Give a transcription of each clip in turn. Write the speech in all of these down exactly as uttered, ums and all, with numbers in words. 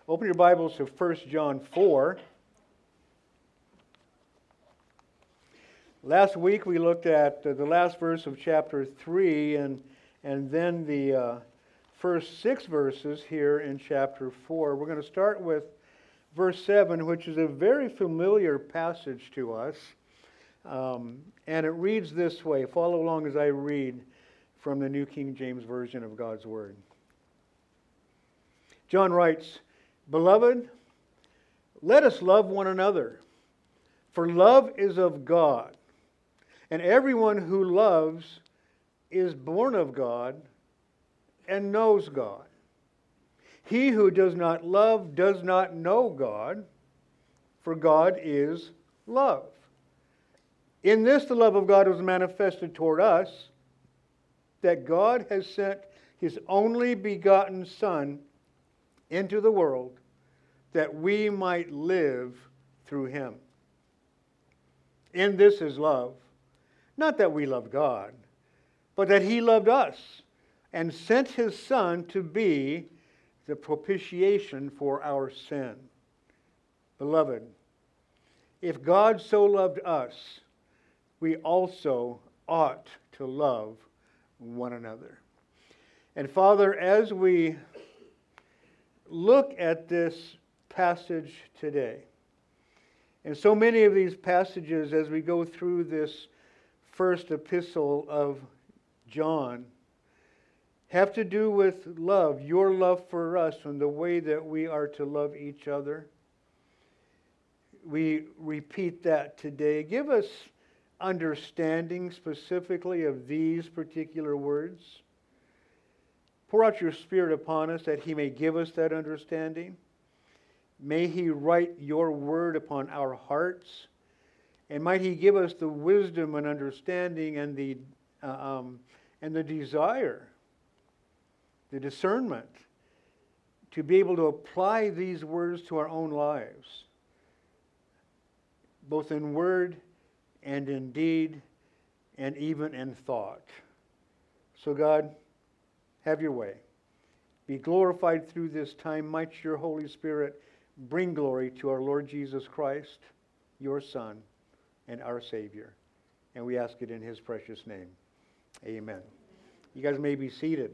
Open your Bibles to First John four. Last week we looked at uh, the last verse of chapter three and, and then the uh, first six verses here in chapter four. We're going to start with verse seven, which is a very familiar passage to us. Um, and it reads this way. Follow along as I read from the New King James Version of God's Word. John writes, "Beloved, let us love one another, for love is of God, and everyone who loves is born of God and knows God. He who does not love does not know God, for God is love. In this the love of God was manifested toward us, that God has sent His only begotten Son into the world, that we might live through Him. In this is love, not that we love God, but that He loved us and sent His Son to be the propitiation for our sin. Beloved, if God so loved us, we also ought to love one another." And Father, as we look at this passage today, and so many of these passages as we go through this first epistle of John have to do with love, your love for us and the way that we are to love each other. We repeat that today. Give us understanding specifically of these particular words. Pour out your Spirit upon us that He may give us that understanding. May He write your word upon our hearts, and might He give us the wisdom and understanding and the uh, um, and the desire, the discernment, to be able to apply these words to our own lives, both in word and in deed, and even in thought. So God, have your way. Be glorified through this time. Might your Holy Spirit bring glory to our Lord Jesus Christ, your Son, and our Savior. And we ask it in His precious name. Amen. You guys may be seated.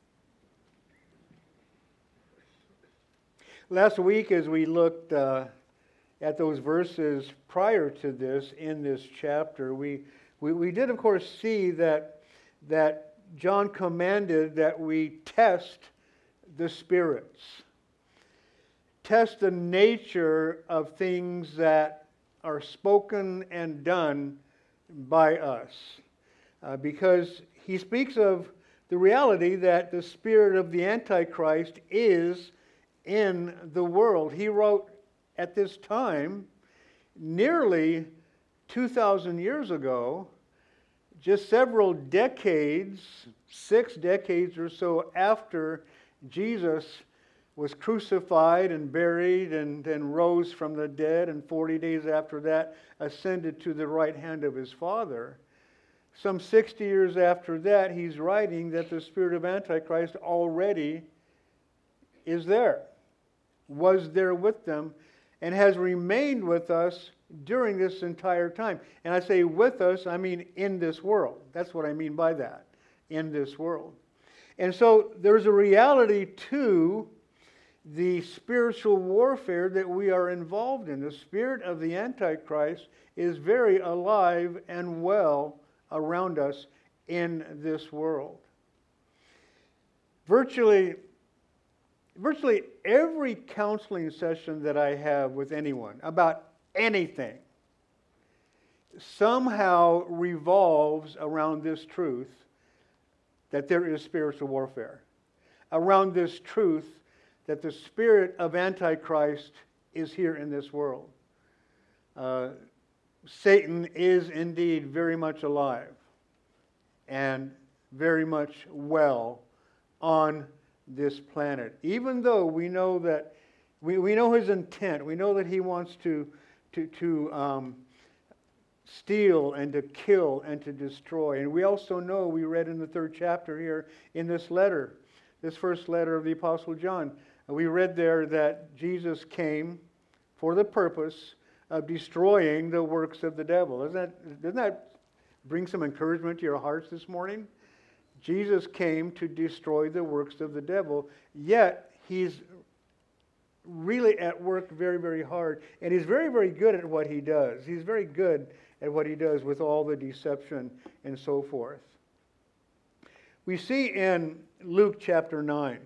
Last week, as we looked uh, at those verses prior to this in this chapter, we, we, we did, of course, see that, that John commanded that we test the spirits. Test the nature of things that are spoken and done by us. Uh, because he speaks of the reality that the spirit of the Antichrist is in the world. He wrote at this time, nearly two thousand years ago, just several decades, six decades or so after Jesus was crucified and buried and then rose from the dead, and forty days after that ascended to the right hand of His Father. Some sixty years after that, he's writing that the spirit of Antichrist already is there, was there with them, and has remained with us during this entire time. And I say with us, I mean in this world. That's what I mean by that, in this world. And so there's a reality to the spiritual warfare that we are involved in. The spirit of the Antichrist is very alive and well around us in this world. Virtually, virtually every counseling session that I have with anyone about anything somehow revolves around this truth that there is spiritual warfare, around this truth that the spirit of Antichrist is here in this world. Uh, Satan is indeed very much alive and very much well on this planet. Even though we know that we, we know his intent, we know that he wants to to to um, steal and to kill and to destroy. And we also know, we read in the third chapter here in this letter, this first letter of the Apostle John, We read there that Jesus came for the purpose of destroying the works of the devil. Doesn't that, doesn't that bring some encouragement to your hearts this morning? Jesus came to destroy the works of the devil, yet he's really at work very, very hard. And he's very, very good at what he does. He's very good at what he does with all the deception and so forth. We see in Luke chapter nine,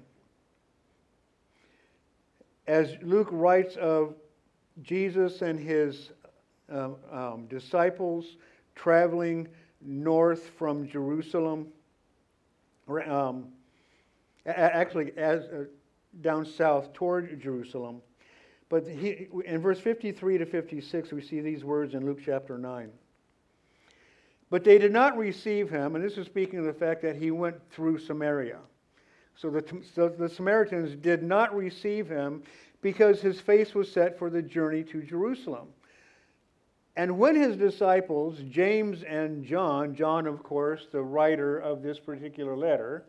as Luke writes of Jesus and his um, um, disciples traveling north from Jerusalem, um, actually as uh, down south toward Jerusalem. But he, in verse fifty-three to fifty-six, we see these words in Luke chapter nine. But they did not receive him, and this is speaking of the fact that he went through Samaria. So the, so the Samaritans did not receive him because his face was set for the journey to Jerusalem. And when his disciples, James and John, John, of course, the writer of this particular letter,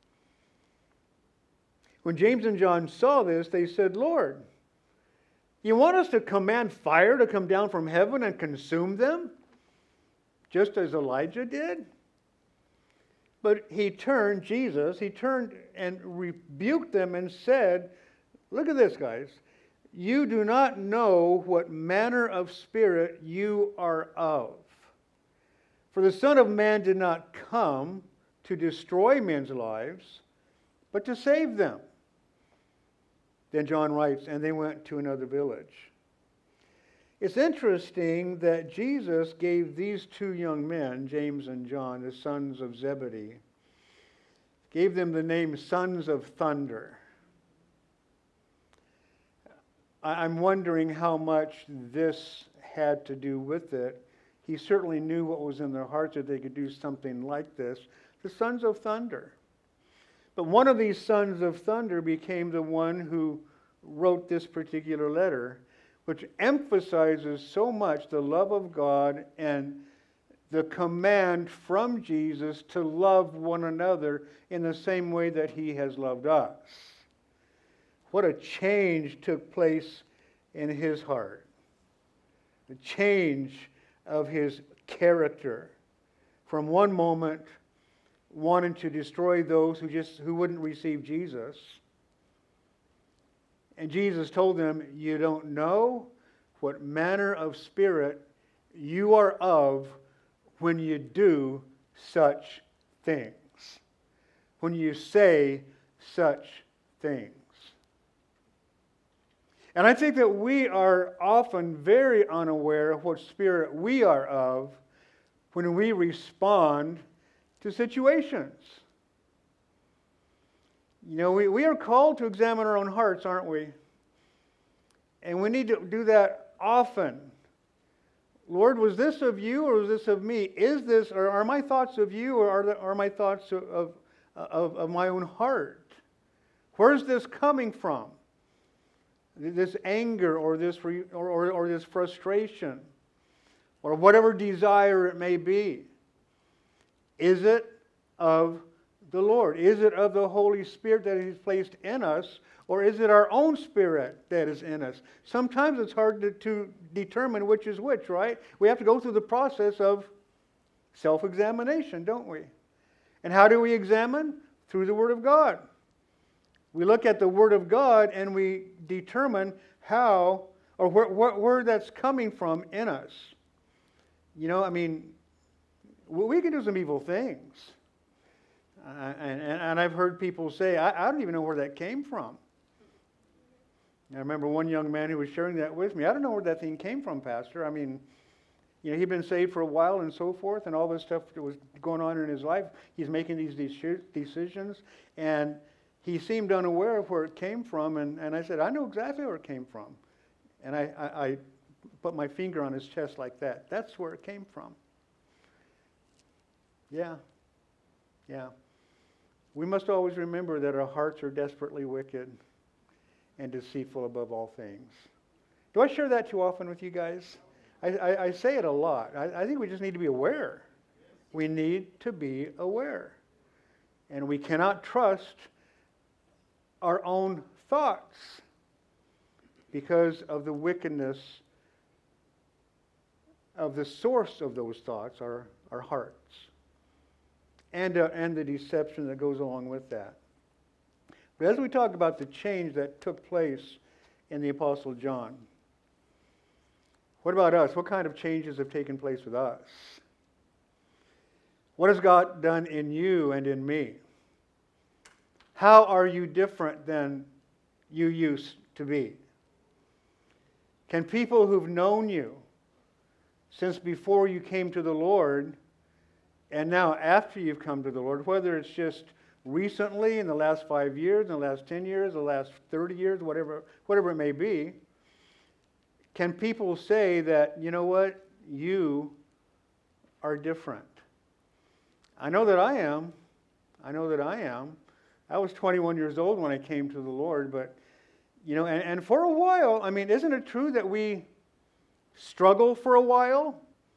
when James and John saw this, they said, Lord, you want us to command fire to come down from heaven and consume them, just as Elijah did? But he turned, Jesus, he turned and rebuked them and said, look at this, guys. You do not know what manner of spirit you are of. For the Son of Man did not come to destroy men's lives, but to save them. Then John writes, and they went to another village. It's interesting that Jesus gave these two young men, James and John, the sons of Zebedee, gave them the name sons of thunder. I'm wondering how much this had to do with it. He certainly knew what was in their hearts, that they could do something like this. The sons of thunder. But one of these sons of thunder became the one who wrote this particular letter, which emphasizes so much the love of God and the command from Jesus to love one another in the same way that he has loved us. What a change took place in his heart. The change of his character from one moment wanting to destroy those who just who wouldn't receive Jesus. And Jesus told them, you don't know what manner of spirit you are of when you do such things, when you say such things. And I think that we are often very unaware of what spirit we are of when we respond to situations. You know, we, we are called to examine our own hearts, aren't we? And we need to do that often. Lord, was this of you or was this of me? Is this, or are my thoughts of you or are, the, are my thoughts of, of, of, of my own heart? Where's this coming from? This anger or this, or, or, or this frustration or whatever desire it may be. Is it of the Lord? Is it of the Holy Spirit that He's placed in us, or is it our own spirit that is in us? Sometimes it's hard to, to determine which is which, right? We have to go through the process of self-examination, don't we? And how do we examine? Through the Word of God. We look at the Word of God and we determine how, or where, where, where that's coming from in us. You know, I mean, we can do some evil things. Uh, and, and I've heard people say, I, I don't even know where that came from. I remember one young man who was sharing that with me. I don't know where that thing came from, Pastor. I mean, you know, he'd been saved for a while and so forth, and all this stuff that was going on in his life. He's making these decisions, and he seemed unaware of where it came from. And, and I said, I know exactly where it came from. And I, I, I put my finger on his chest like that. That's where it came from. Yeah. Yeah. We must always remember that our hearts are desperately wicked and deceitful above all things. Do I share that too often with you guys? I, I, I say it a lot. I, I think we just need to be aware. We need to be aware. And we cannot trust our own thoughts because of the wickedness of the source of those thoughts, our, our hearts, and, uh, and the deception that goes along with that. But as we talk about the change that took place in the Apostle John, what about us? What kind of changes have taken place with us? What has God done in you and in me? How are you different than you used to be? Can people who've known you since before you came to the Lord, and now after you've come to the Lord, whether it's just recently in the last five years, in the last ten years, the last thirty years, whatever, whatever it may be, can people say that, you know what, you are different? I know that I am. I know that I am. I was twenty-one years old when I came to the Lord, but, you know, and, and for a while, I mean, isn't it true that we struggle for a while?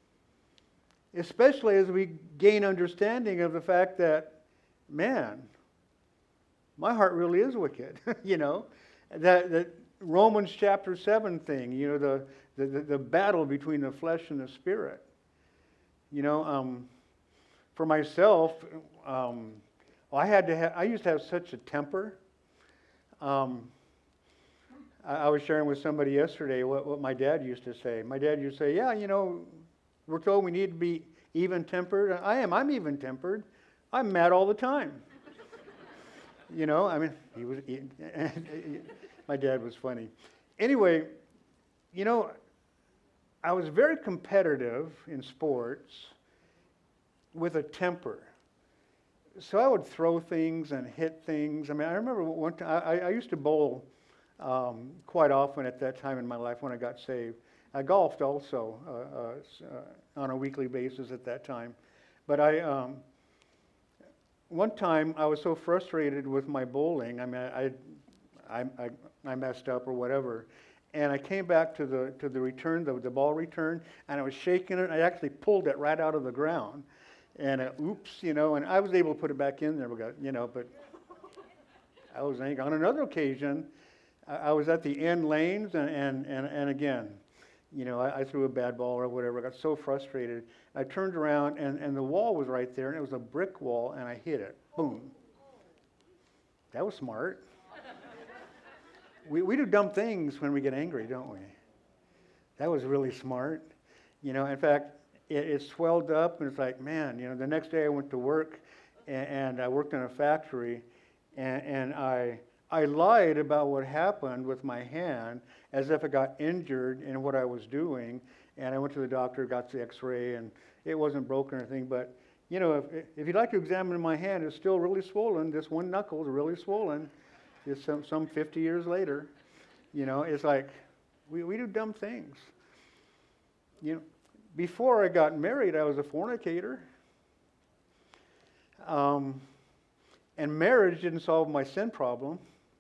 Especially as we gain understanding of the fact that, man, my heart really is wicked, you know. That, that Romans chapter seven thing, you know, the, the, the battle between the flesh and the spirit. You know, um, for myself, um, I had to have, I used to have such a temper. Um, I, I was sharing with somebody yesterday what, what my dad used to say. My dad used to say, yeah, you know, we're told we need to be even-tempered. I am. I'm even-tempered. I'm mad all the time. You know, I mean, he was. He, my dad was funny. Anyway, you know, I was very competitive in sports with a temper. So I would throw things and hit things. I mean, I remember one time, I, I used to bowl um, quite often at that time in my life when I got saved. I golfed also uh, uh, on a weekly basis at that time. But I, um, one time I was so frustrated with my bowling, I mean, I, I, I, I messed up or whatever, and I came back to the to the return, the, the ball return, and I was shaking it. I actually pulled it right out of the ground. And uh, oops, you know, and I was able to put it back in there, you know, but I was angry. On another occasion, I, I was at the end lanes, and, and, and, and again, you know, I, I threw a bad ball or whatever. I got so frustrated. I turned around, and, and the wall was right there, and it was a brick wall, and I hit it. Boom. That was smart. we, we do dumb things when we get angry, don't we? That was really smart. You know, in fact, It, it swelled up, and it's like, man, you know, the next day I went to work, and, and I worked in a factory, and, and I I lied about what happened with my hand as if I got injured in what I was doing, and I went to the doctor, got the x-ray, and it wasn't broken or anything, but, you know, if, if you'd like to examine my hand, it's still really swollen. This one knuckle is really swollen. It's some, some fifty years later. You know, it's like, we, we do dumb things. You know, before I got married, I was a fornicator. Um, and marriage didn't solve my sin problem.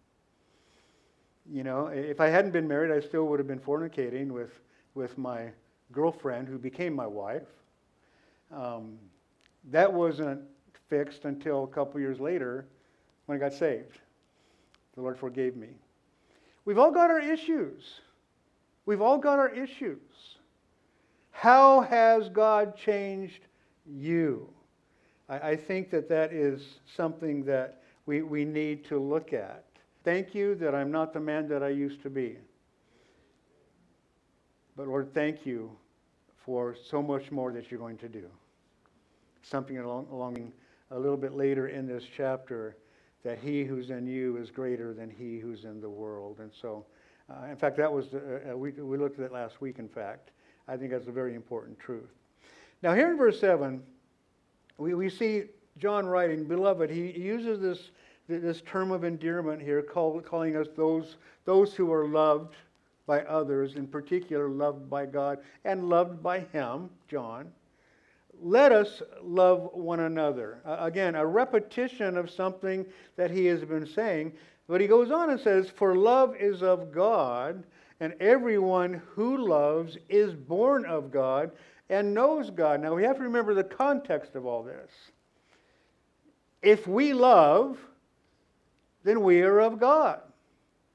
You know, if I hadn't been married, I still would have been fornicating with, with my girlfriend who became my wife. Um, that wasn't fixed until a couple years later when I got saved. The Lord forgave me. We've all got our issues. We've all got our issues. How has God changed you? I, I think that that is something that we, we need to look at. Thank you that I'm not the man that I used to be. But Lord, thank you for so much more that you're going to do. Something along, along a little bit later in this chapter, that he who's in you is greater than he who's in the world. And so, uh, in fact, that was, uh, we, we looked at that last week, in fact. I think that's a very important truth. Now here in verse seven, we, we see John writing, beloved, he uses this, this term of endearment here, call, calling us those, those who are loved by others, in particular loved by God and loved by him, John. Let us love one another. Uh, again, a repetition of something that he has been saying. But he goes on and says, for love is of God, and everyone who loves is born of God and knows God. Now we have to remember the context of all this. If we love, then we are of God.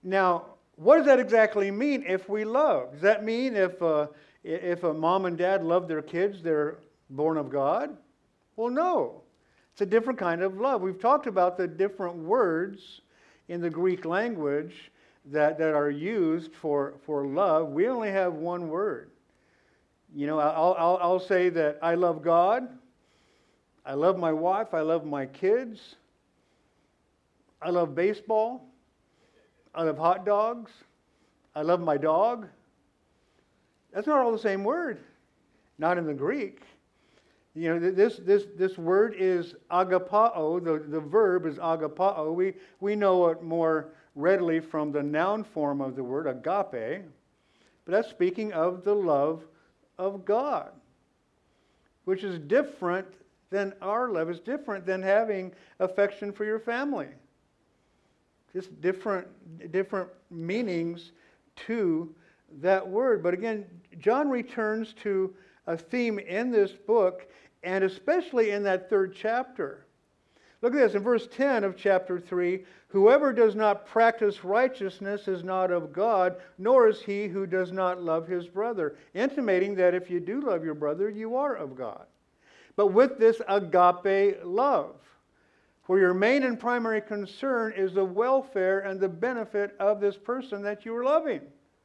Now, what does that exactly mean if we love? Does that mean if, uh, if a mom and dad love their kids, they're born of God? Well, no. It's a different kind of love. We've talked about the different words in the Greek language that, that are used for, for love. We only have one word. You know, I'll, I'll, I'll say that I love God, I love my wife, I love my kids, I love baseball, I love hot dogs, I love my dog. That's not all the same word, not in the Greek. You know, this this this word is agapao. The, the verb is agapao. We, we know it more readily from the noun form of the word, agape. But that's speaking of the love of God, which is different than our love. It's different than having affection for your family. Just different, different meanings to that word. But again, John returns to a theme in this book, and especially in that third chapter. Look at this, in verse ten of chapter three, whoever does not practice righteousness is not of God, nor is he who does not love his brother, intimating that if you do love your brother, you are of God. But with this agape love, for your main and primary concern is the welfare and the benefit of this person that you are loving.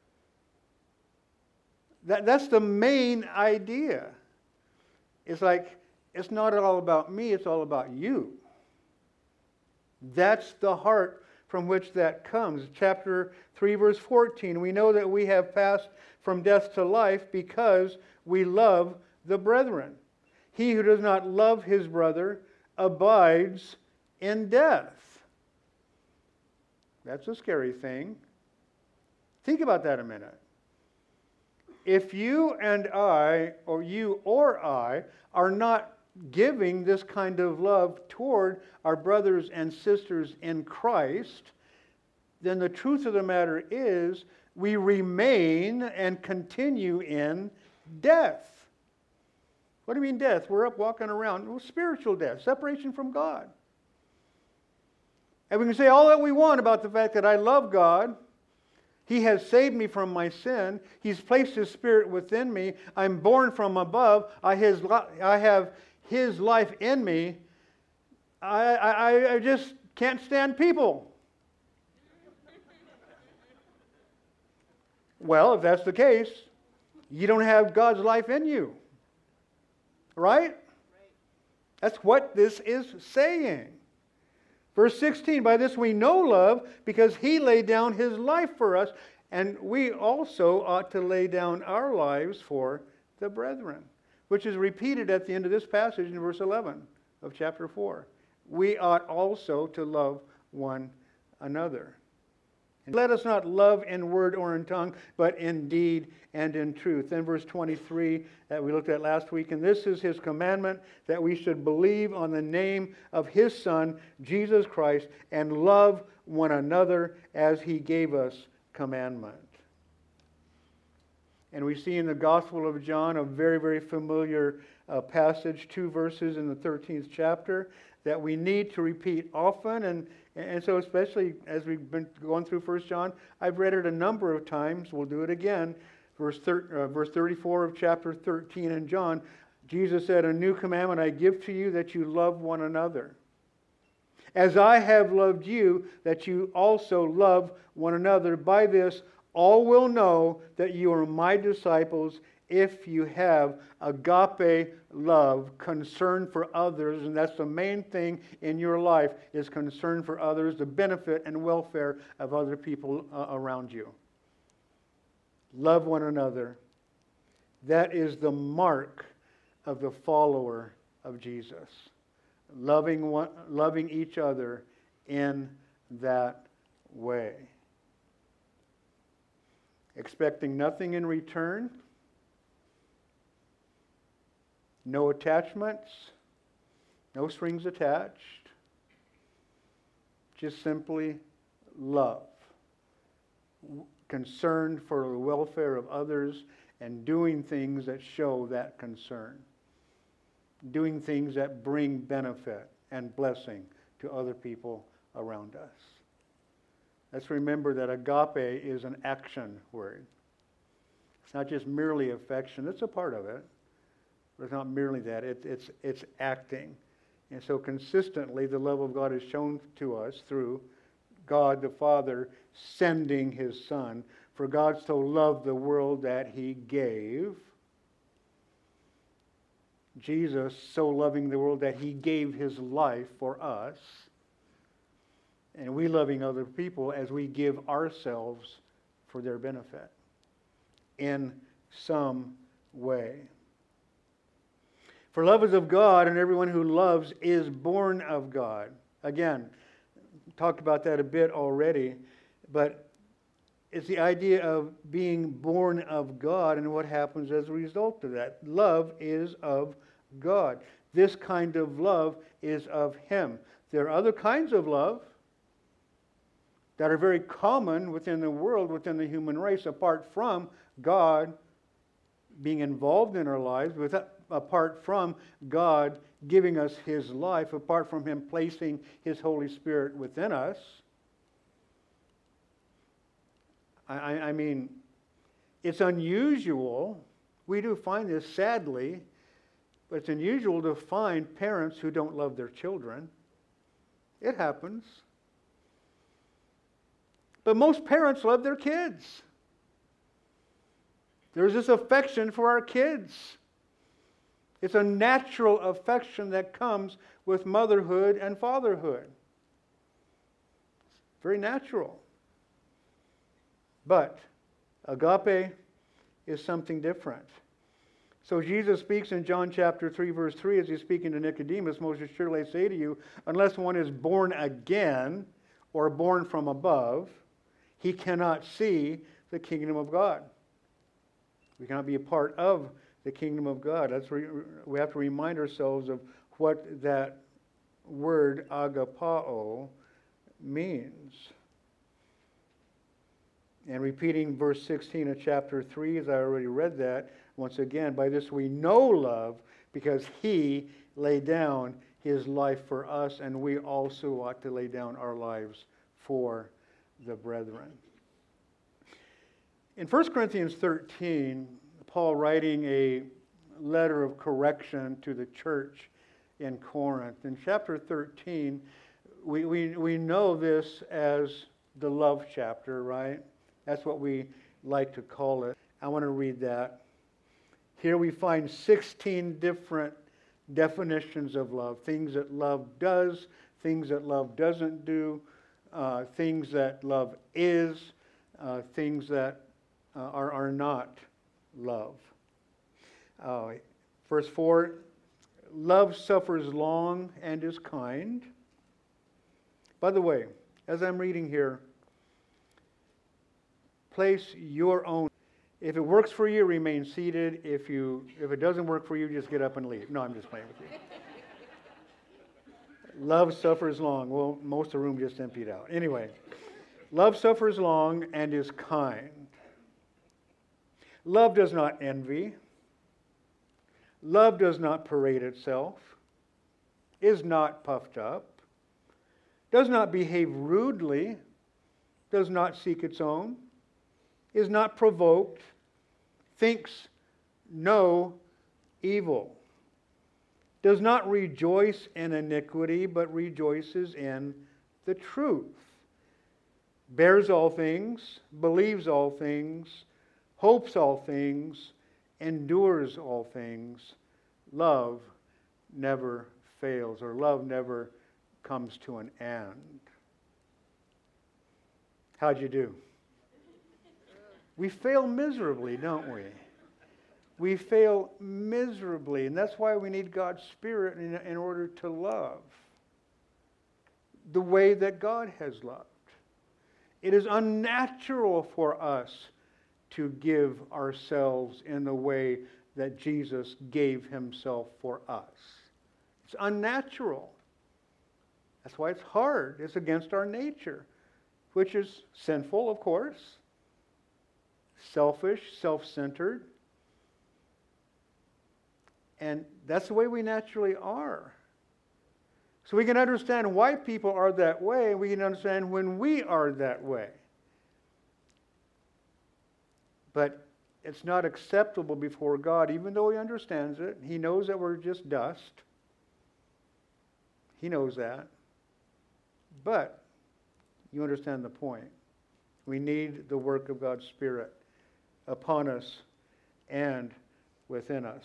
That, that's the main idea. It's like, it's not all about me, it's all about you. That's the heart from which that comes. Chapter three, verse fourteen, we know that we have passed from death to life because we love the brethren. He who does not love his brother abides in death. That's a scary thing. Think about that a minute. If you and I, or you or I, are not giving this kind of love toward our brothers and sisters in Christ, then the truth of the matter is we remain and continue in death. What do you mean death? We're up walking around. Well, spiritual death, separation from God. And we can say all that we want about the fact that I love God. He has saved me from my sin. He's placed His Spirit within me. I'm born from above. I, his, I have His life in me. I, I, I just can't stand people. Well, if that's the case, you don't have God's life in you. Right? Right. That's what this is saying. Verse sixteen, by this we know love, because He laid down His life for us, and we also ought to lay down our lives for the brethren, which is repeated at the end of this passage in verse eleven of chapter four. We ought also to love one another. And let us not love in word or in tongue, but in deed and in truth. Then verse twenty-three that we looked at last week, and this is His commandment, that we should believe on the name of His Son, Jesus Christ, and love one another as He gave us commandment. And we see in the Gospel of John a very, very familiar uh, passage, two verses in the thirteenth chapter, that we need to repeat often. And, and so especially as we've been going through First John, I've read it a number of times. We'll do it again. Verse, thir- uh, verse thirty-four of chapter thirteen in John, Jesus said, a new commandment I give to you, that you love one another. As I have loved you, that you also love one another. By this, all will know that you are my disciples, if you have agape love, concern for others. And that's the main thing in your life, is concern for others, the benefit and welfare of other people uh, around you. Love one another. That is the mark of the follower of Jesus. Loving one, loving each other in that way. Expecting nothing in return. No attachments. No strings attached. Just simply love. Concerned for the welfare of others and doing things that show that concern. Doing things that bring benefit and blessing to other people around us. Let's remember that agape is an action word. It's not just merely affection. It's a part of it. But it's not merely that. It, it's, it's acting. And so consistently, the love of God is shown to us through God the Father sending His Son. For God so loved the world that He gave. Jesus so loving the world that He gave His life for us. And we loving other people as we give ourselves for their benefit in some way. For love is of God, and everyone who loves is born of God. Again, talked about that a bit already, but it's the idea of being born of God and what happens as a result of that. Love is of God. This kind of love is of Him. There are other kinds of love that are very common within the world, within the human race, apart from God being involved in our lives, without, apart from God giving us His life, apart from Him placing His Holy Spirit within us. I, I mean, it's unusual. We do find this, sadly, but it's unusual to find parents who don't love their children. It happens. But most parents love their kids. There's this affection for our kids. It's a natural affection that comes with motherhood and fatherhood. Very natural. But agape is something different. So Jesus speaks in John chapter three, verse three, as He's speaking to Nicodemus, most assuredly I say to you, unless one is born again or born from above, he cannot see the kingdom of God. We cannot be a part of the kingdom of God. That's re- we have to remind ourselves of what that word agapao means. And repeating verse sixteen of chapter three, as I already read that, once again, by this we know love, because He laid down His life for us, and we also ought to lay down our lives for the brethren. In First Corinthians thirteen, Paul writing a letter of correction to the church in Corinth. In chapter thirteen, we, we, we know this as the love chapter, right? That's what we like to call it. I want to read that. Here we find sixteen different definitions of love. Things that love does, things that love doesn't do, uh, things that love is, uh, things that uh, are, are not love. Uh, verse four, love suffers long and is kind. By the way, as I'm reading here, place your own. If it works for you, remain seated. If you, if it doesn't work for you, just get up and leave. No, I'm just playing with you. Love suffers long. Well, most of the room just emptied out. Anyway, love suffers long and is kind. Love does not envy. Love does not parade itself, is not puffed up, does not behave rudely, does not seek its own, is not provoked, thinks no evil, does not rejoice in iniquity, but rejoices in the truth, bears all things, believes all things, hopes all things, endures all things. Love never fails, or love never comes to an end. How'd you do? We fail miserably, don't we? We fail miserably, and that's why we need God's Spirit in, in order to love the way that God has loved. It is unnatural for us to give ourselves in the way that Jesus gave Himself for us. It's unnatural. That's why it's hard. It's against our nature, which is sinful, of course, selfish, self-centered. And that's the way we naturally are. So we can understand why people are that way, and we can understand when we are that way. But it's not acceptable before God, even though He understands it. He knows that we're just dust. He knows that. But you understand the point. We need the work of God's Spirit upon us and within us.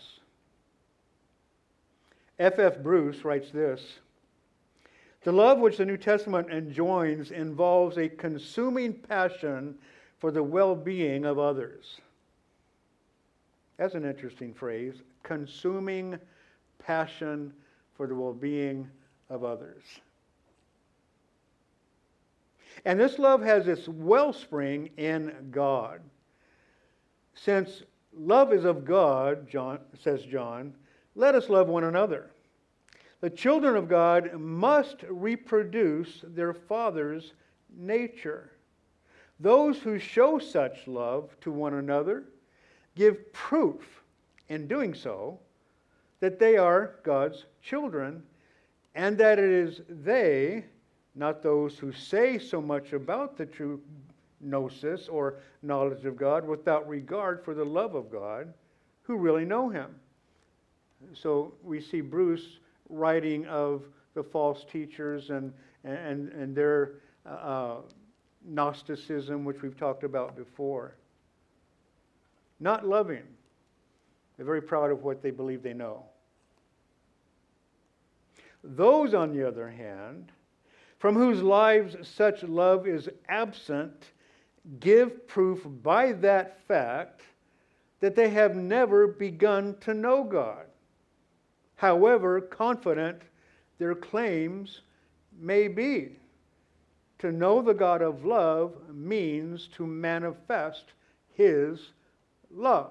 F F Bruce writes this: the love which the New Testament enjoins involves a consuming passion for the well-being of others. That's an interesting phrase. Consuming passion for the well-being of others. And this love has its wellspring in God. Since love is of God, John says John, let us love one another. The children of God must reproduce their Father's nature. Those who show such love to one another give proof in doing so that they are God's children, and that it is they, not those who say so much about the true gnosis or knowledge of God without regard for the love of God, who really know Him. So we see Bruce writing of the false teachers and, and, and their uh, Gnosticism, which we've talked about before. Not loving. They're very proud of what they believe they know. Those, on the other hand, from whose lives such love is absent, give proof by that fact that they have never begun to know God, however confident their claims may be. To know the God of love means to manifest His love.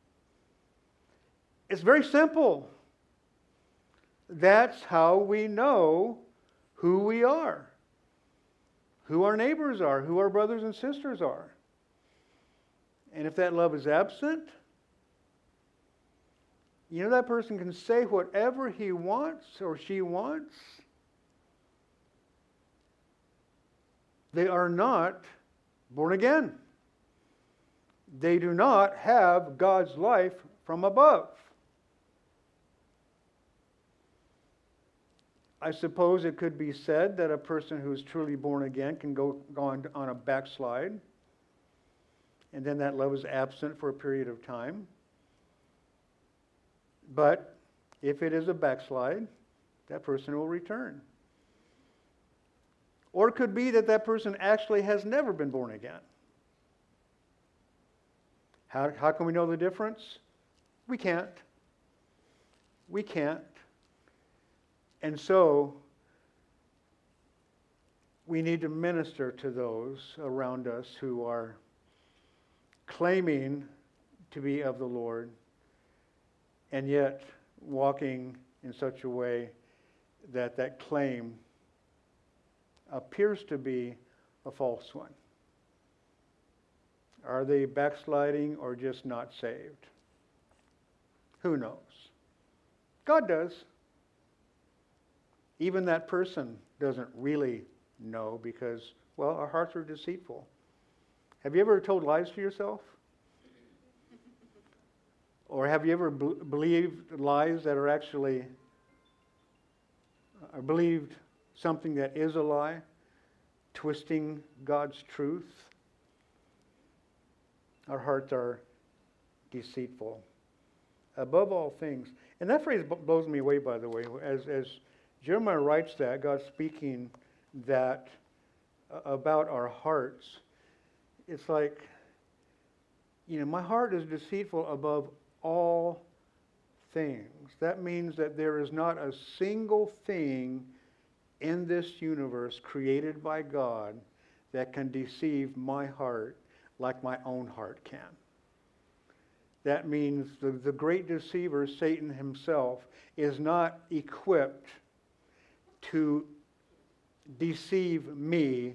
It's very simple. That's how we know who we are, who our neighbors are, who our brothers and sisters are. And if that love is absent, you know, that person can say whatever he wants or she wants. They are not born again. They do not have God's life from above. I suppose it could be said that a person who is truly born again can go, go on, on a backslide, and then that love is absent for a period of time. But if it is a backslide, that person will return. Or it could be that that person actually has never been born again. How, how can we know the difference? We can't. We can't. And so, we need to minister to those around us who are claiming to be of the Lord, and yet walking in such a way that that claim appears to be a false one. Are they backsliding or just not saved? Who knows? God does. Even that person doesn't really know because, well, our hearts are deceitful. Have you ever told lies to yourself? Or have you ever b- believed lies that are actually, or believed something that is a lie, twisting God's truth? Our hearts are deceitful above all things. And that phrase blows me away, by the way. As, as Jeremiah writes that, God's speaking that uh, about our hearts. It's like, you know, my heart is deceitful above all things. That means that there is not a single thing in this universe created by God that can deceive my heart like my own heart can. That means the, the great deceiver, Satan himself, is not equipped to deceive me.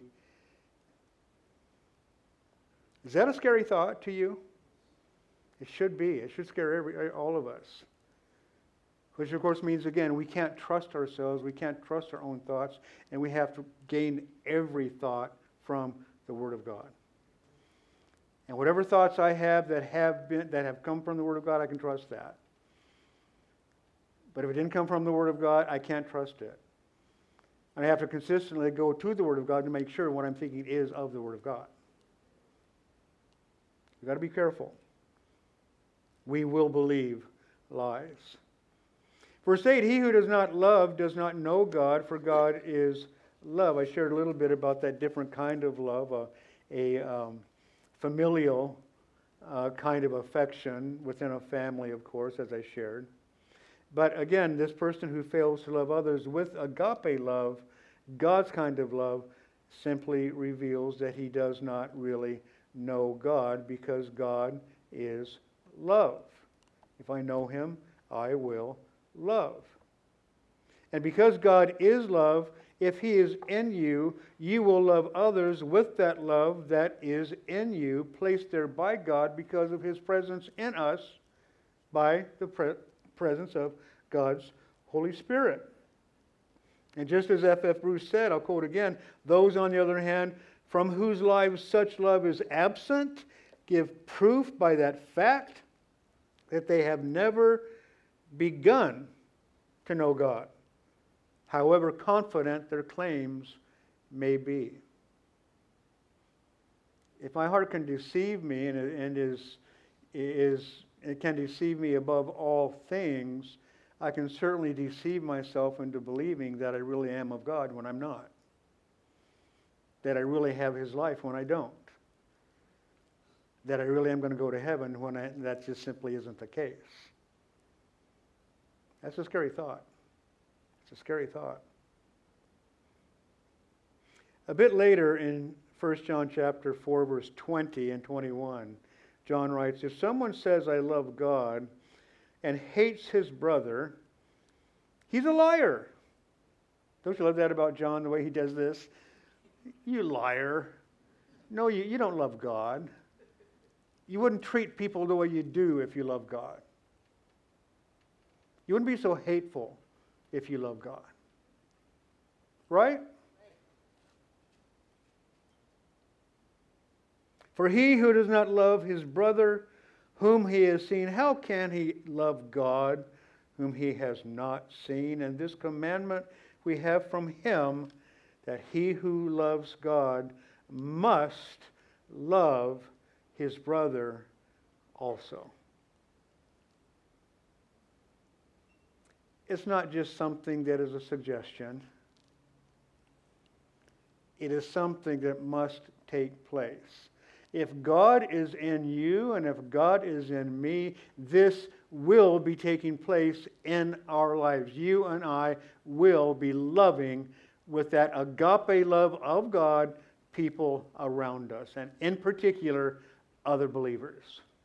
Is that a scary thought to you? It should be. It should scare every, all of us. Which of course means, again, we can't trust ourselves, we can't trust our own thoughts, and we have to gain every thought from the Word of God. And whatever thoughts I have that have been that have come from the Word of God, I can trust that. But if it didn't come from the Word of God, I can't trust it. And I have to consistently go to the Word of God to make sure what I'm thinking is of the Word of God. You've got to be careful. We will believe lies. Verse eight, he who does not love does not know God, for God is love. I shared a little bit about that different kind of love, a, a um, familial uh, kind of affection within a family, of course, as I shared. But again, this person who fails to love others with agape love, God's kind of love, simply reveals that he does not really know God, because God is love. If I know him, I will love. And because God is love, if he is in you, you will love others with that love that is in you, placed there by God because of his presence in us by the pre- presence of God's Holy Spirit. And just as F F Bruce said, I'll quote again, those on the other hand, from whose lives such love is absent, give proof by that fact that they have never begun to know God, however confident their claims may be. If my heart can deceive me, and, and is, is it can deceive me above all things, I can certainly deceive myself into believing that I really am of God when I'm not. That I really have his life when I don't. That I really am going to go to heaven when I, that just simply isn't the case. That's a scary thought. It's a scary thought. A bit later in First John chapter four, verse twenty and twenty-one, John writes, if someone says, I love God, and hates his brother, he's a liar. Don't you love that about John, the way he does this? You liar. No, you, you don't love God. You wouldn't treat people the way you do if you love God. You wouldn't be so hateful if you love God. Right? For he who does not love his brother whom he has seen, how can he love God whom he has not seen? And this commandment we have from him, that he who loves God must love his brother also. It's not just something that is a suggestion. It is something that must take place. If God is in you and if God is in me, this will be taking place in our lives. You and I will be loving with that agape love of God people around us, and in particular, other believers.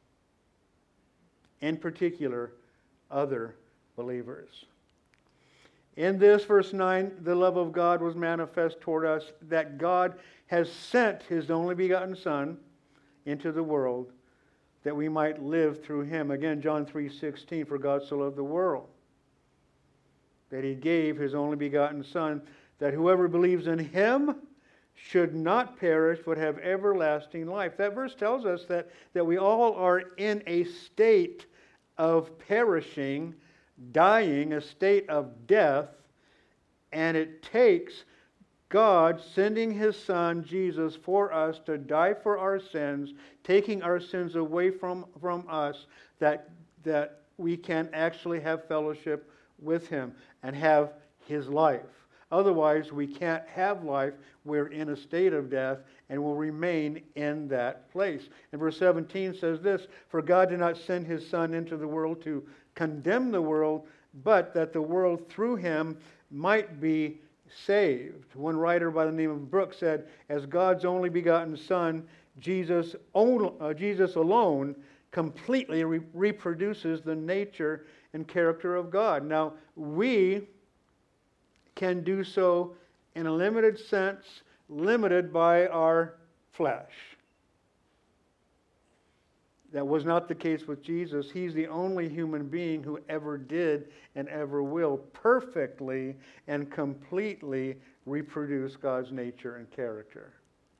In particular, other believers. In this, verse nine, the love of God was manifest toward us, that God has sent his only begotten Son into the world, that we might live through him. Again, John three sixteen, for God so loved the world, that he gave his only begotten Son, that whoever believes in him should not perish, but have everlasting life. That verse tells us that, that we all are in a state of perishing, dying, a state of death, and it takes God sending his Son, Jesus, for us to die for our sins, taking our sins away from, from us, that, that we can actually have fellowship with him and have his life. Otherwise, we can't have life. We're in a state of death and will remain in that place. And verse seventeen says this, for God did not send his Son into the world to condemn the world, but that the world through him might be saved. One writer by the name of Brooks said, as God's only begotten Son, Jesus, on, uh, Jesus alone completely re- reproduces the nature and character of God. Now, we can do so in a limited sense, limited by our flesh. That was not the case with Jesus. He's the only human being who ever did and ever will perfectly and completely reproduce God's nature and character.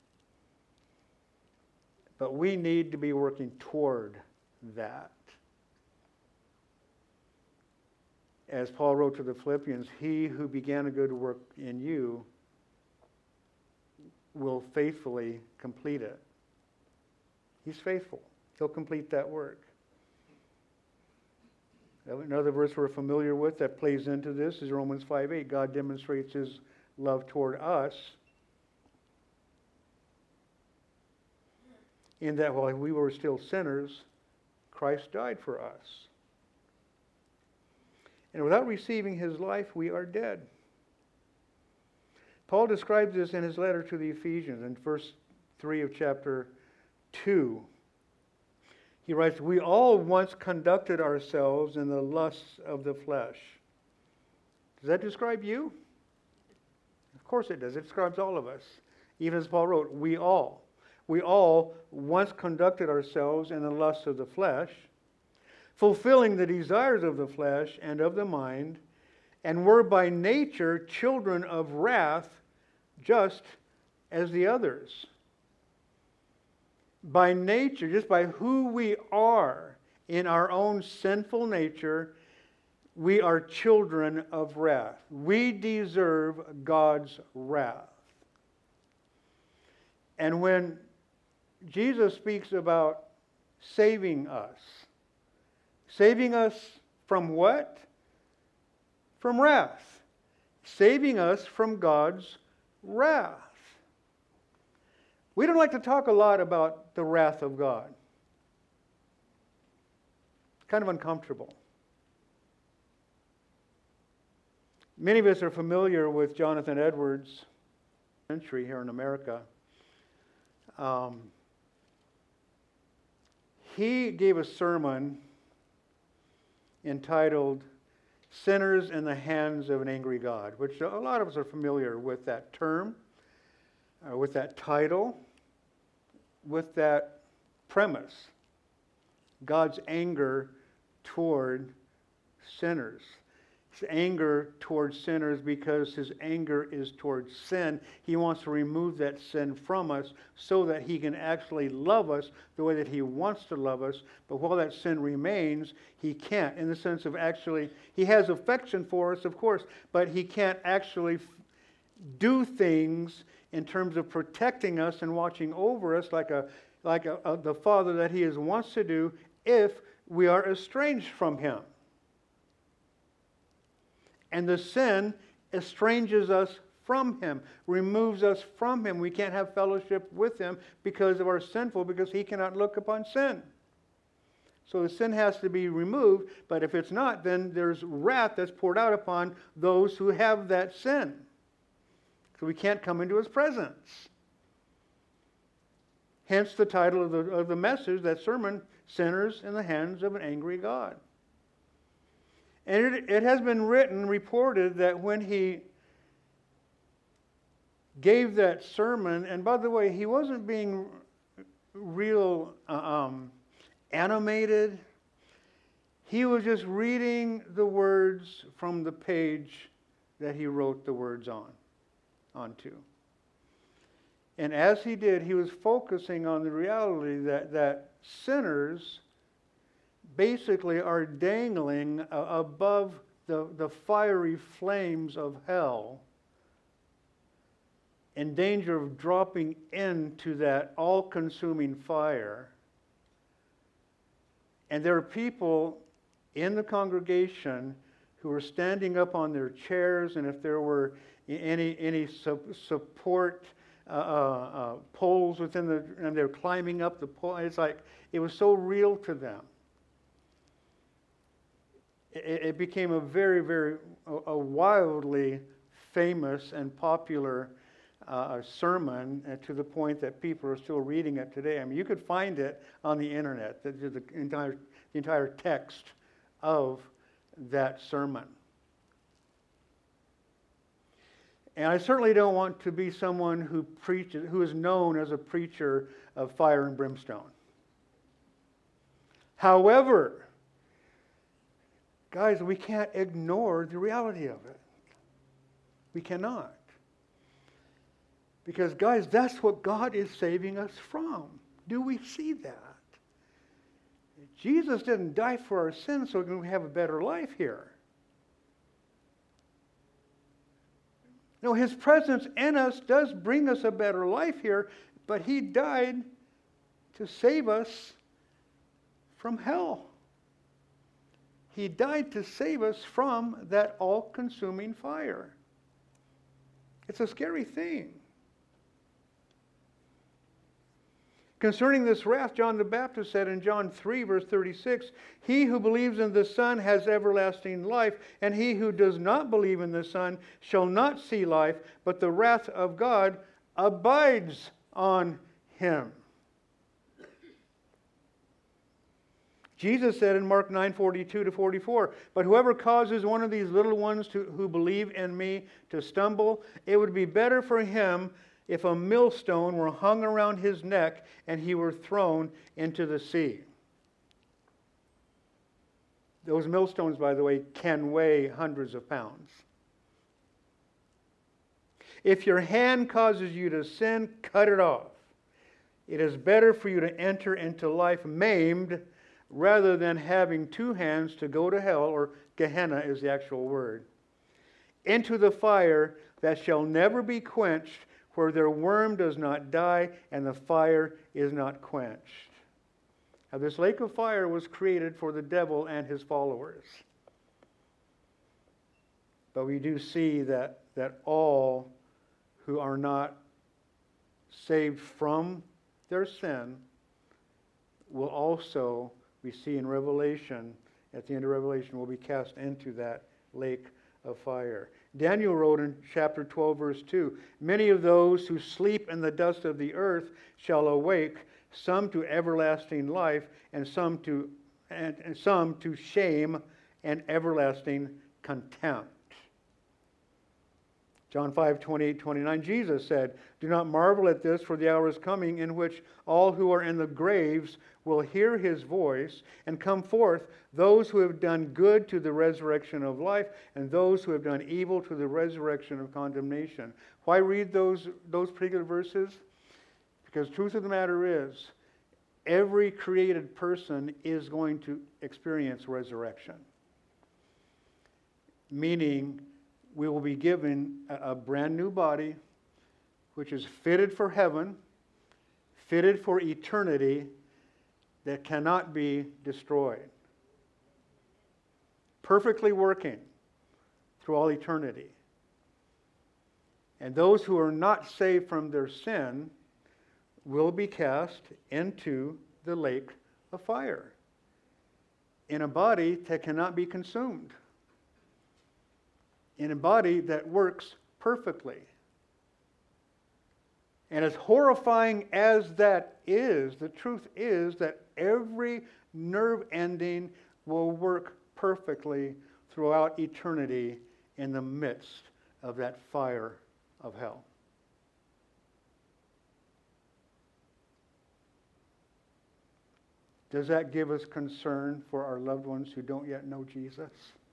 But we need to be working toward that. As Paul wrote to the Philippians, he who began a good work in you will faithfully complete it. He's faithful. He'll complete that work. Another verse we're familiar with that plays into this is Romans five eight. God demonstrates his love toward us in that while we were still sinners, Christ died for us. And without receiving his life, we are dead. Paul describes this in his letter to the Ephesians in verse three of chapter two. He writes, we all once conducted ourselves in the lusts of the flesh. Does that describe you? Of course it does. It describes all of us. Even as Paul wrote, we all. We all once conducted ourselves in the lusts of the flesh, fulfilling the desires of the flesh and of the mind, and were by nature children of wrath, just as the others. By nature, just by who we are in our own sinful nature, we are children of wrath. We deserve God's wrath. And when Jesus speaks about saving us, saving us from what? From wrath. Saving us from God's wrath. We don't like to talk a lot about the wrath of God. It's kind of uncomfortable. Many of us are familiar with Jonathan Edwards' century here in America. Um, he gave a sermon entitled Sinners in the Hands of an Angry God, which a lot of us are familiar with that term. Uh, with that title, with that premise, God's anger toward sinners. His anger towards sinners because his anger is towards sin. He wants to remove that sin from us so that he can actually love us the way that he wants to love us. But while that sin remains, he can't, in the sense of actually, he has affection for us, of course, but he can't actually f- do things in terms of protecting us and watching over us like a like a, a, the Father that he is wants to do if we are estranged from him. And the sin estranges us from him, removes us from him. We can't have fellowship with him because of our sinful, because he cannot look upon sin. So the sin has to be removed, but if it's not, then there's wrath that's poured out upon those who have that sin. So we can't come into his presence. Hence the title of the, of the message, that sermon, Sinners in the Hands of an Angry God. And it, it has been written, reported, that when he gave that sermon, and by the way, he wasn't being real uh, um, animated. He was just reading the words from the page that he wrote the words on. onto. And as he did, he was focusing on the reality that, that sinners basically are dangling uh, above the, the fiery flames of hell, in danger of dropping into that all-consuming fire. And there are people in the congregation who are standing up on their chairs, and if there were any any su- support uh, uh, poles within the, and they're climbing up the pole. It's like it was so real to them. It, it became a very, very, a, a wildly famous and popular uh, sermon, uh, to the point that people are still reading it today. I mean, you could find it on the internet. The, the entire the entire text of that sermon. And I certainly don't want to be someone who preaches, who is known as a preacher of fire and brimstone. However, guys, we can't ignore the reality of it. We cannot. Because, guys, that's what God is saving us from. Do we see that? Jesus didn't die for our sins so we can have a better life here. No, His presence in us does bring us a better life here, but He died to save us from hell. He died to save us from that all-consuming fire. It's a scary thing. Concerning this wrath, John the Baptist said in John three, verse thirty-six, "He who believes in the Son has everlasting life, and he who does not believe in the Son shall not see life, but the wrath of God abides on him." Jesus said in Mark nine, forty-two to forty-four, "But whoever causes one of these little ones to, who believe in me to stumble, it would be better for him if a millstone were hung around his neck and he were thrown into the sea." Those millstones, by the way, can weigh hundreds of pounds. "If your hand causes you to sin, cut it off. It is better for you to enter into life maimed rather than having two hands to go to hell," or Gehenna is the actual word, "into the fire that shall never be quenched, where their worm does not die and the fire is not quenched." Now, this lake of fire was created for the devil and his followers. But we do see that, that all who are not saved from their sin will also, we see in Revelation, at the end of Revelation, will be cast into that lake of fire. Daniel wrote in chapter twelve, verse two, "Many of those who sleep in the dust of the earth shall awake, some to everlasting life, and some to and, and some to shame and everlasting contempt." John five, twenty-eight, twenty-nine, Jesus said, "Do not marvel at this, for the hour is coming in which all who are in the graves will hear His voice and come forth, those who have done good to the resurrection of life, and those who have done evil to the resurrection of condemnation." Why read those, those particular verses? Because the truth of the matter is, every created person is going to experience resurrection. Meaning, we will be given a, a brand new body, which is fitted for heaven, fitted for eternity, that cannot be destroyed. Perfectly working through all eternity. And those who are not saved from their sin will be cast into the lake of fire in a body that cannot be consumed, in a body that works perfectly. And as horrifying as that is, the truth is that every nerve ending will work perfectly throughout eternity in the midst of that fire of hell. Does that give us concern for our loved ones who don't yet know Jesus?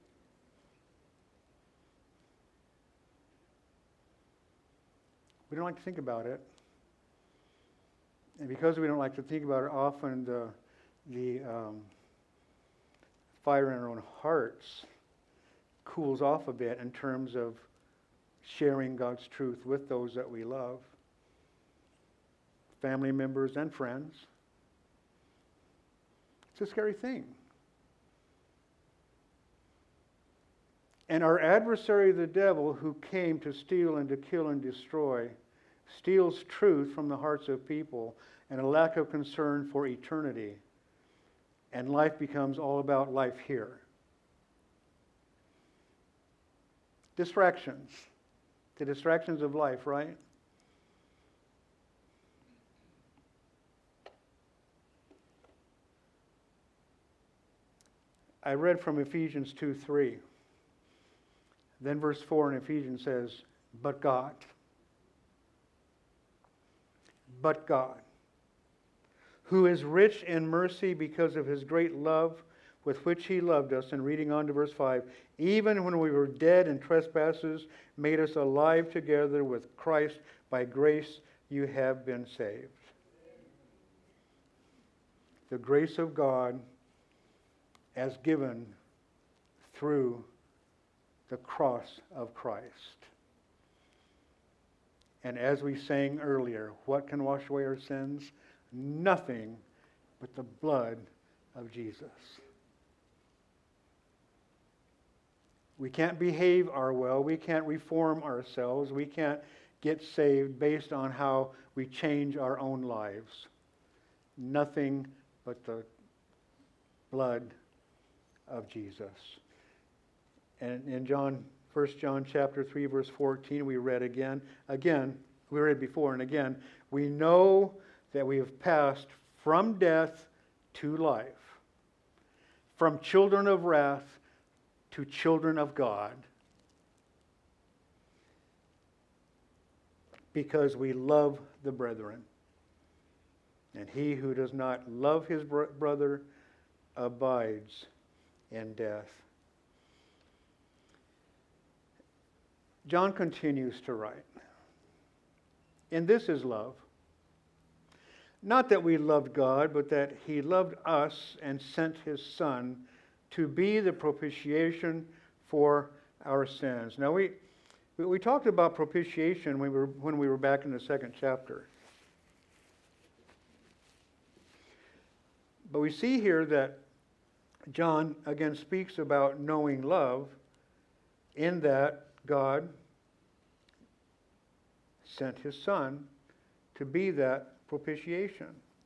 We don't like to think about it. And because we don't like to think about it, often the, the um, fire in our own hearts cools off a bit in terms of sharing God's truth with those that we love, family members and friends. It's a scary thing. And our adversary, the devil, who came to steal and to kill and destroy, steals truth from the hearts of people and a lack of concern for eternity. And life becomes all about life here. Distractions. The distractions of life, right? I read from Ephesians two three. Then verse four in Ephesians says, "But God, but God, who is rich in mercy because of his great love with which he loved us. And reading on to verse five, even when we were dead in trespasses, made us alive together with Christ. By grace you have been saved. The grace of God as given through the cross of Christ. And as we sang earlier, what can wash away our sins? Nothing but the blood of Jesus. We can't behave our well. We can't reform ourselves. We can't get saved based on how we change our own lives. Nothing but the blood of Jesus. And in John, First John chapter three, verse fourteen, we read again, again, we read before and again, we know that we have passed from death to life, from children of wrath to children of God, because we love the brethren. And he who does not love his brother abides in death. John continues to write, and this is love. Not that we loved God, but that he loved us and sent his Son to be the propitiation for our sins. Now, we we talked about propitiation when we were, when we were back in the second chapter. But we see here that John again speaks about knowing love in that God sent his Son to be that propitiation.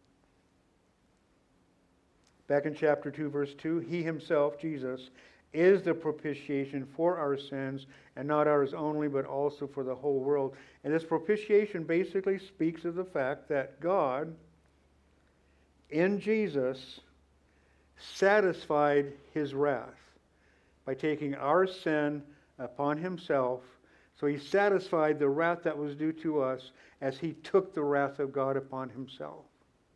Back in chapter two, verse two, he himself, Jesus, is the propitiation for our sins, and not ours only, but also for the whole world. And this propitiation basically speaks of the fact that God, in Jesus, satisfied his wrath by taking our sin upon himself. So he satisfied the wrath that was due to us as he took the wrath of God upon himself.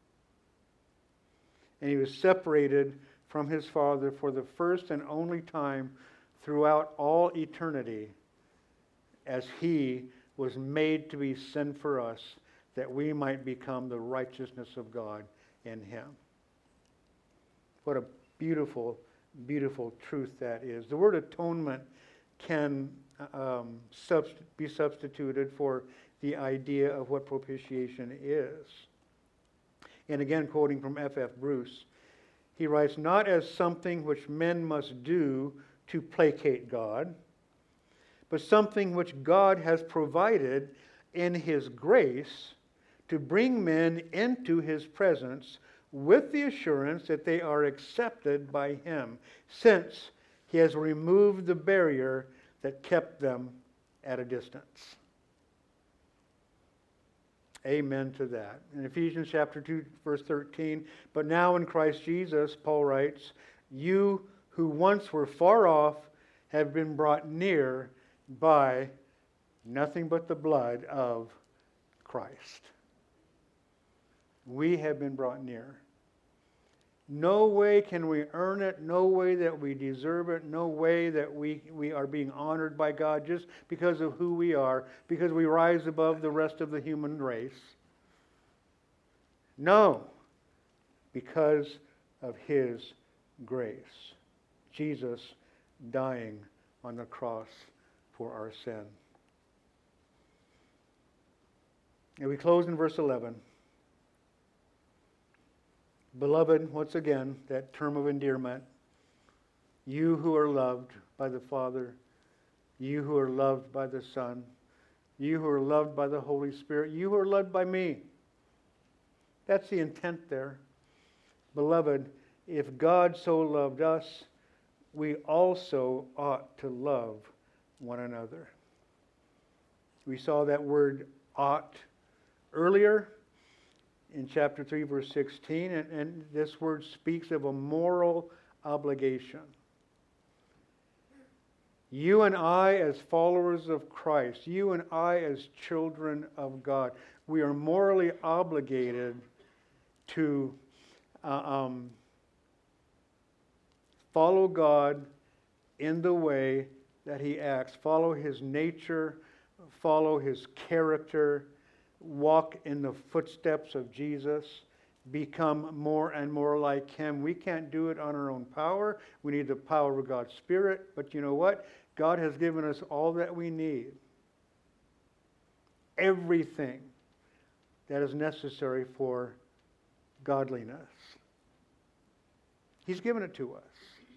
And he was separated from his Father for the first and only time throughout all eternity, as he was made to be sin for us, that we might become the righteousness of God in him. What a beautiful, beautiful truth that is. The word atonement can um, subst- be substituted for the idea of what propitiation is. And again, quoting from F F Bruce, he writes, not as something which men must do to placate God, but something which God has provided in his grace to bring men into his presence with the assurance that they are accepted by him, since he has removed the barrier that kept them at a distance. Amen to that. In Ephesians chapter two, verse thirteen, but now in Christ Jesus, Paul writes, you who once were far off have been brought near by nothing but the blood of Christ. We have been brought near. No way can we earn it, no way that we deserve it, no way that we, we are being honored by God just because of who we are, because we rise above the rest of the human race. No, because of his grace. Jesus dying on the cross for our sin. And we close in verse eleven. Beloved, once again, that term of endearment, you who are loved by the Father, you who are loved by the Son, you who are loved by the Holy Spirit, you who are loved by me. That's the intent there. Beloved, if God so loved us, we also ought to love one another. We saw that word ought earlier in chapter three, verse sixteen, and, and this word speaks of a moral obligation. You and I, as followers of Christ, you and I, as children of God, we are morally obligated to uh, um, follow God in the way that He acts, follow His nature, follow His character, walk in the footsteps of Jesus, become more and more like Him. We can't do it on our own power. We need the power of God's Spirit. But you know what? God has given us all that we need. Everything that is necessary for godliness. He's given it to us.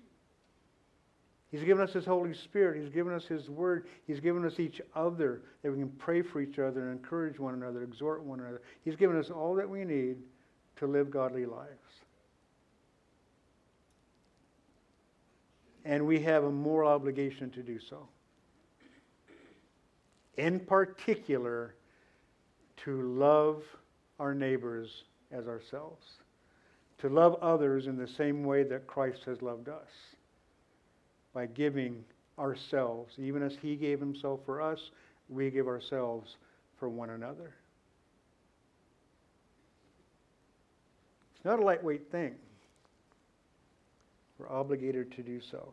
He's given us His Holy Spirit. He's given us His Word. He's given us each other, that we can pray for each other and encourage one another, exhort one another. He's given us all that we need to live godly lives. And we have a moral obligation to do so. In particular, to love our neighbors as ourselves. To love others in the same way that Christ has loved us. By giving ourselves, even as He gave Himself for us, we give ourselves for one another. It's not a lightweight thing. We're obligated to do so.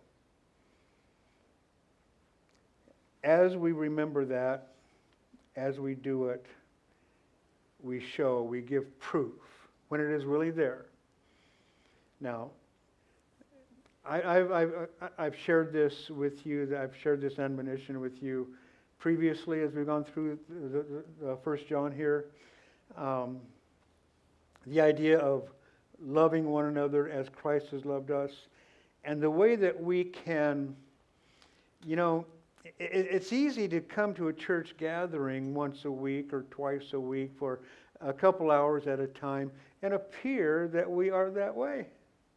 As we remember that, as we do it, we show, we give proof when it is really there. Now, I, I've, I've, I've shared this with you, I've shared this admonition with you previously as we've gone through the, the, the First John here. Um, the idea of loving one another as Christ has loved us. And the way that we can, you know, it, it's easy to come to a church gathering once a week or twice a week for a couple hours at a time and appear that we are that way.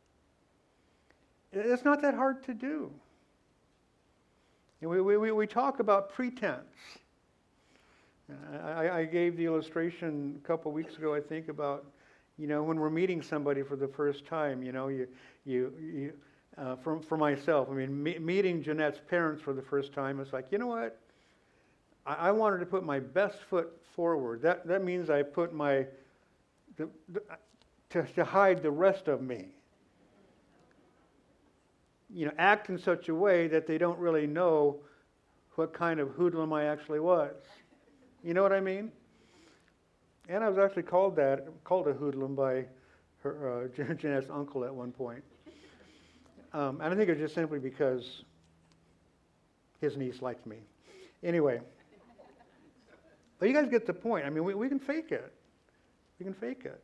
It's not that hard to do. We, we, we talk about pretense. I, I gave the illustration a couple weeks ago, I think, about, you know, when we're meeting somebody for the first time, you know, you, you, you uh, for, for myself, I mean, me, meeting Jeanette's parents for the first time, it's like, you know what? I, I wanted to put my best foot forward. That, that means I put my, the, the, to, to hide the rest of me. You know, act in such a way that they don't really know what kind of hoodlum I actually was. You know what I mean? And I was actually called that, called a hoodlum by her, uh, Jeanette's uncle at one point. Um, and I think it was just simply because his niece liked me. Anyway. But you guys get the point. I mean, we, we can fake it. We can fake it.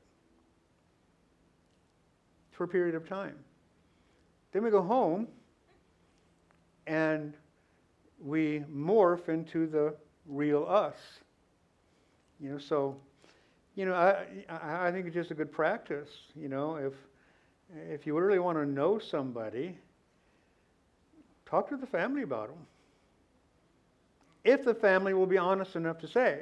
For a period of time. Then we go home and we morph into the real us. You know, so, you know, I I think it's just a good practice. You know, if if you really want to know somebody, talk to the family about them. If the family will be honest enough to say.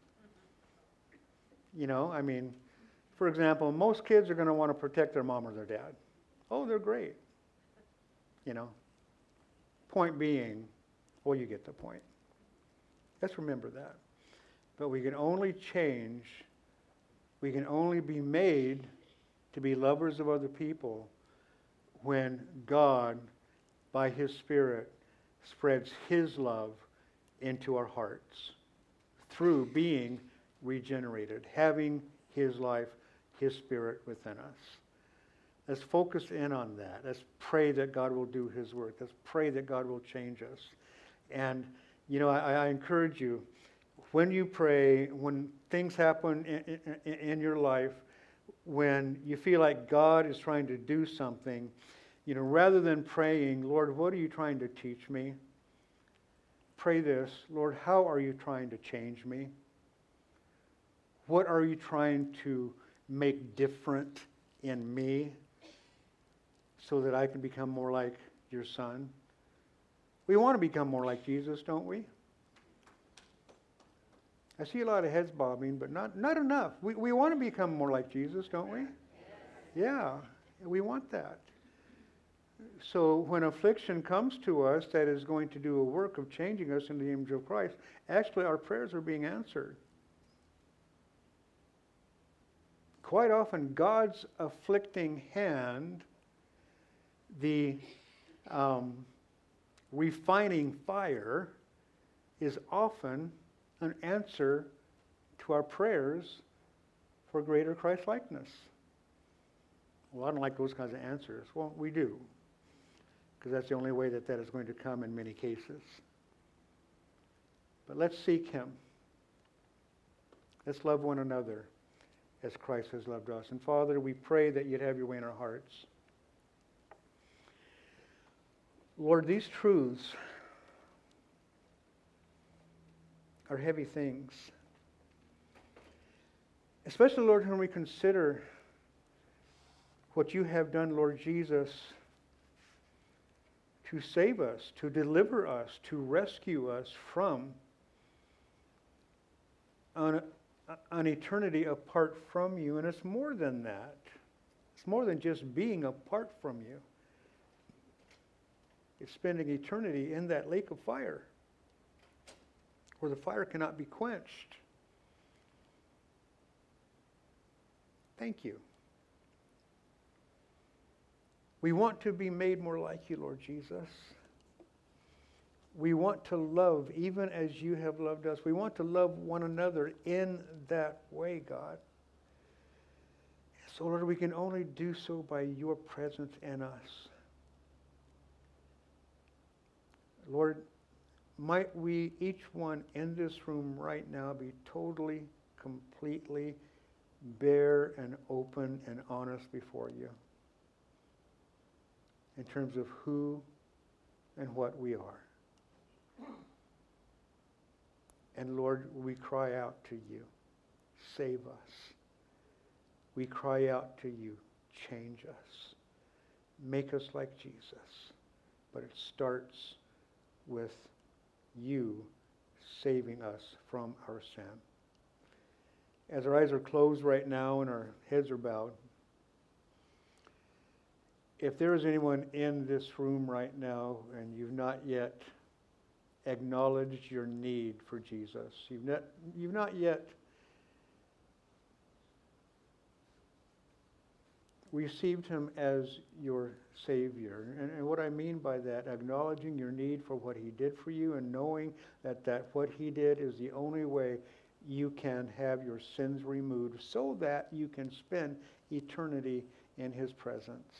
You know, I mean, for example, most kids are going to want to protect their mom or their dad. Oh, they're great. You know, point being, well, you get the point. Let's remember that. But we can only change, we can only be made to be lovers of other people when God, by His Spirit, spreads His love into our hearts through being regenerated, having His life, His Spirit within us. Let's focus in on that. Let's pray that God will do His work. Let's pray that God will change us. And, you know, I, I encourage you, when you pray, when things happen in, in, in your life, when you feel like God is trying to do something, you know, rather than praying, Lord, what are you trying to teach me? Pray this, Lord, how are you trying to change me? What are you trying to make different in me? So that I can become more like your Son. We want to become more like Jesus, don't we? I see a lot of heads bobbing, but not, not enough. We, we want to become more like Jesus, don't we? Yeah, we want that. So when affliction comes to us that is going to do a work of changing us in the image of Christ, actually our prayers are being answered. quite often God's afflicting hand, the um, refining fire, is often an answer to our prayers for greater Christ-likeness. Well, I don't like those kinds of answers. Well, we do, because that's the only way that that is going to come in many cases. But let's seek Him. Let's love one another as Christ has loved us. And Father, we pray that you'd have your way in our hearts. Lord, these truths are heavy things. Especially, Lord, when we consider what you have done, Lord Jesus, to save us, to deliver us, to rescue us from an, an eternity apart from you. And it's more than that. It's more than just being apart from you. It's spending eternity in that lake of fire, where the fire cannot be quenched. Thank you. We want to be made more like you, Lord Jesus. We want to love even as you have loved us. We want to love one another in that way, God. So, Lord, we can only do so by your presence in us. Lord, might we, each one in this room right now, be totally, completely bare and open and honest before you in terms of who and what we are. And Lord, we cry out to you, save us. We cry out to you, change us. Make us like Jesus. But it starts with you saving us from our sin. As our eyes are closed right now and our heads are bowed, if there is anyone in this room right now and you've not yet acknowledged your need for Jesus, you've not, you've not yet received him as your Savior. And, and what I mean by that, acknowledging your need for what he did for you and knowing that, that what he did is the only way you can have your sins removed so that you can spend eternity in his presence.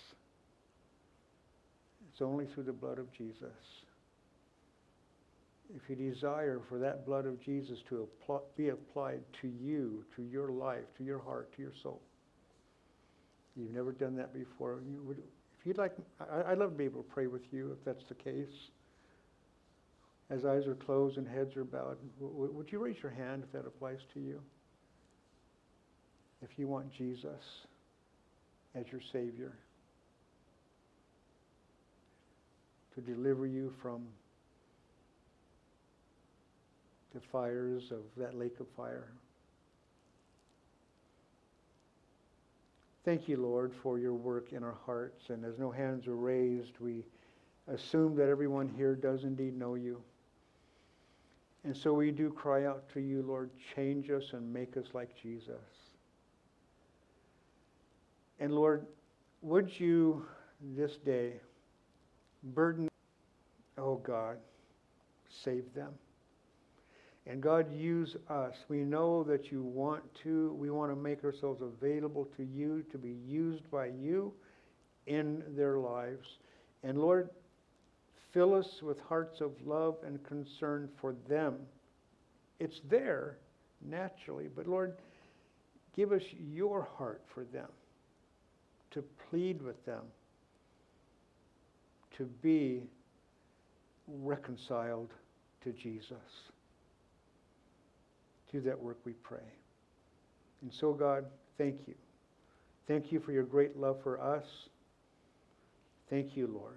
It's only through the blood of Jesus. If you desire for that blood of Jesus to apply, be applied to you, to your life, to your heart, to your soul, you've never done that before, you would, if you'd like, I, I'd love to be able to pray with you if that's the case. As eyes are closed and heads are bowed, w- would you raise your hand if that applies to you? If you want Jesus as your Savior to deliver you from the fires of that lake of fire. Thank you, Lord, for your work in our hearts. And as no hands are raised, we assume that everyone here does indeed know you. And so we do cry out to you, Lord, change us and make us like Jesus. And Lord, would you this day burden, oh God, save them. And God, use us. We know that you want to. We want to make ourselves available to you, to be used by you in their lives. And Lord, fill us with hearts of love and concern for them. It's there naturally, but Lord, give us your heart for them, to plead with them, to be reconciled to Jesus. Do that work, we pray. And so, God, thank you. Thank you for your great love for us. Thank you, Lord,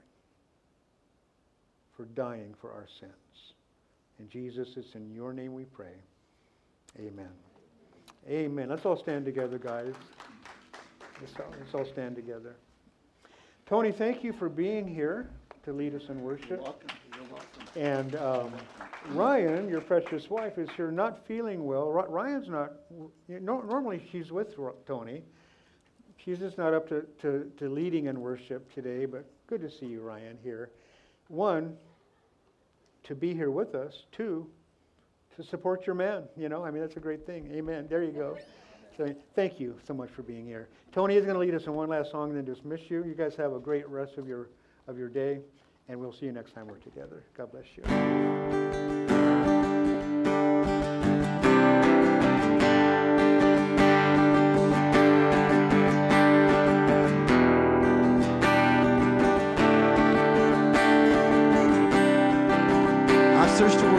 for dying for our sins. And Jesus, it's in your name we pray. Amen. Amen. Let's all stand together, guys. Let's all, let's all stand together. Tony, thank you for being here to lead us in worship. You're welcome. You're welcome. And um, Ryan, your precious wife, is here not feeling well. R- Ryan's not, you know, normally she's with R- Tony, she's just not up to, to, to leading in worship today, but good to see you, Ryan, here. One, to be here with us. Two, to support your man. You know, I mean, that's a great thing. Amen. There you go. So thank you so much for being here. Tony is going to lead us in one last song and then dismiss you. You guys have a great rest of your of your day, and we'll see you next time we're together. God bless you. I searched the